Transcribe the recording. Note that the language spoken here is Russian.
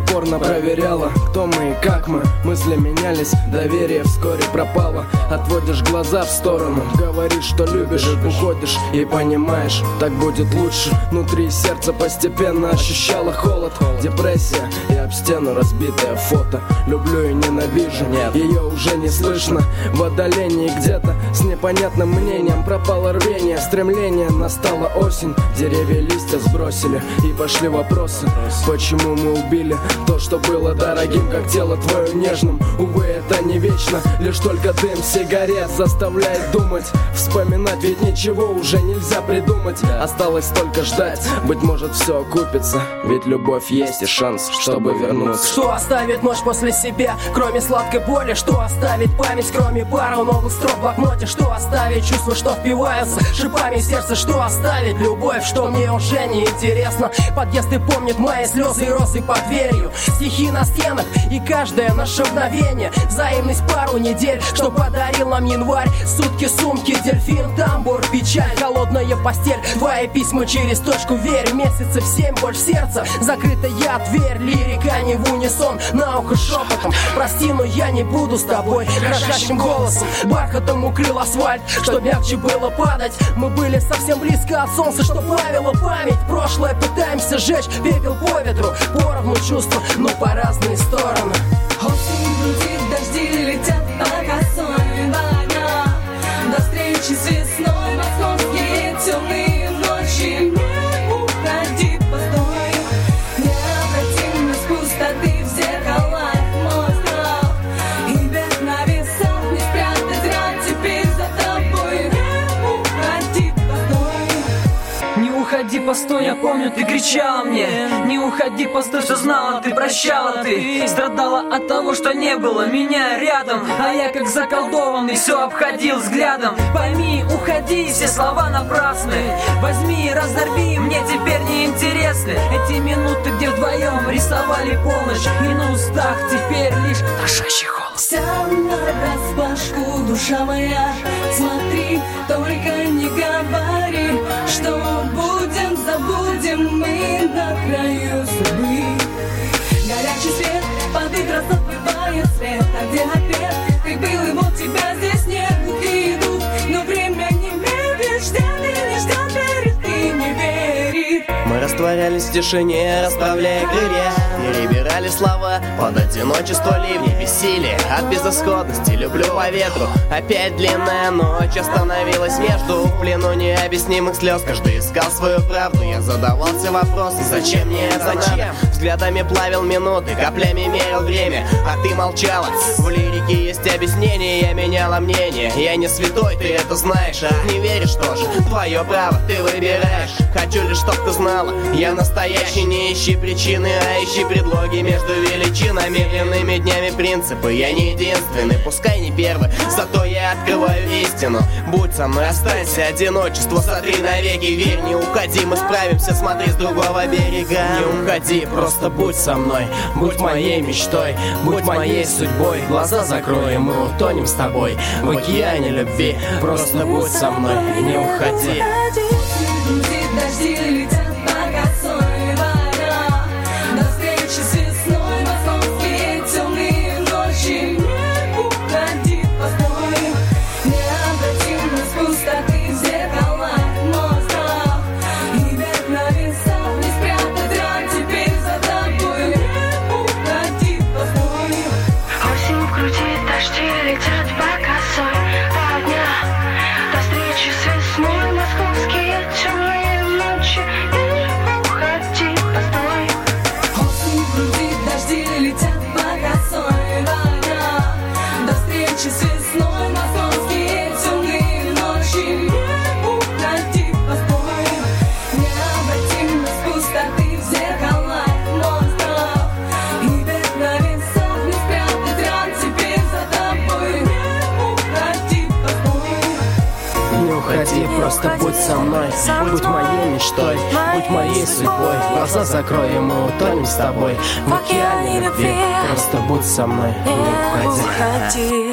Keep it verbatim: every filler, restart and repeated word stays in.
упорно проверяла, кто мы и как мы. Мысли менялись, доверие вскоре пропало. Отводишь глаза в сторону, говоришь, что любишь, уходишь и понимаешь, так будет лучше. Внутри сердца постепенно ощущала холод, депрессия и об стену разбитое фото. Люблю и ненавижу, нет, ее уже не слышно. В отдалении где-то с непонятным мнением пропало рвение, стремление. Настала осень, деревья листья сбросили, и пошли вопросы. Почему мы убили то, что было дорогим, как тело твое нежным? Увы, это не вечно, лишь только дым сигарет заставляет думать, вспоминать, ведь ничего уже нельзя придумать. Осталось только ждать, быть может все окупится, ведь любовь есть и шанс, чтобы вернуться. Что оставит ночь после себя, кроме сладкой боли? Что оставит память, кроме пару новых строк в блокноте? Что оставит чувства, что впиваются шипами в сердце? Что оставит любовь, что мне уже не интересно? Подъезд и помнит мои слезы и розы под дверью, стихи на стенах и каждое наше мгновение. Взаимность пару недель, что подарил нам январь. Сутки, сумки, дельфин, тамбур, печаль, холодная постель, твои письма через точку, верь. Месяцев семь, боль в сердце, закрытая дверь. Лирика не в унисон, на ухо шепотом. Прости, но я не буду с тобой. Дрожащим голосом, бархатом укрыл асфальт, что мягче было падать. Мы были совсем близко от солнца, что плавило память. Прошлое пытаемся сжечь, пепел по ветру. Поровну чувства, но по разные стороны. Осень гудит, дожди летят по косой вода. До встречи с весной, московские темные ночи. Не уходи, постой. Необратимость пустоты в зеркалах мой страх. И без навесов не спрятать рад теперь за тобой. Не уходи, постой. Не уходи, постой, я помню, ты кричала мне. Не уходи, постой, что знала, ты прощала, ты страдала от того, что не было меня рядом. А я как заколдованный все обходил взглядом. Пойми, уходи, все слова напрасны. Возьми и разорви, мне теперь не интересны эти минуты, где вдвоем рисовали полночь. И на устах теперь лишь дрожащий холод. Вся нараспашку, душа моя, смотри, только не говори, что будем, забудем мы на краю судьбы. Горячий свет, под их раздавая свет, а где опять ты был, и вот тебя здесь нет. Руки идут, но время не медлит, ждет и не ждет, верит и не верит. Мы растворялись в тишине, расправляя крылья, перебирали слова под одиночество ливней. Бессилие от безысходности, люблю по ветру. Опять длинная ночь остановилась между, в плену необъяснимых слез. Каждый искал свою правду, я задавался вопросом, зачем мне это надо? Взглядами плавил минуты, каплями мерил время, а ты молчала. В лирике есть объяснение, я меняла мнение. Я не святой, ты это знаешь, а не веришь тоже. Твое право, ты выбираешь. Хочу лишь, чтоб ты знала, я настоящий. Не ищи причины, а ищи предлоги между величинами. Длинными днями принципы, я не единственный, пускай не первый, зато я открываю истину. Будь со мной, останься, одиночество сотри навеки. Верь, не уходи, мы справимся, смотри с другого берега. Не уходи, просто будь со мной, будь моей мечтой, будь моей судьбой. Глаза закроем, мы утонем с тобой в океане любви. Просто будь со мной, не уходи. Дожди летят по косой вода. До встречи с весной, московские темные ночи. Не уходи, постой. Необратимость пустоты в зеркалах мой страх. И без навесов не спрятать рад теперь за тобой. Не уходи, постой. Осень в груди, дожди летят по косой вода. До встречи с весной, московские темные ночи. Не уходи, постой. Осень в груди, дожди летят по косой вода. До встречи с весной, московские темные ночи. Не уходи, постой. Необратимость пустоты в зеркалах мой страх. И без навесов не спрятать рад теперь за тобой. Не уходи, постой. Не уходи, просто будь со мной, будь моей мечтой, будь моей судьбой. Глаза закроем, мы утонем с тобой в океане любви. Просто будь со мной, не уходи. уходи.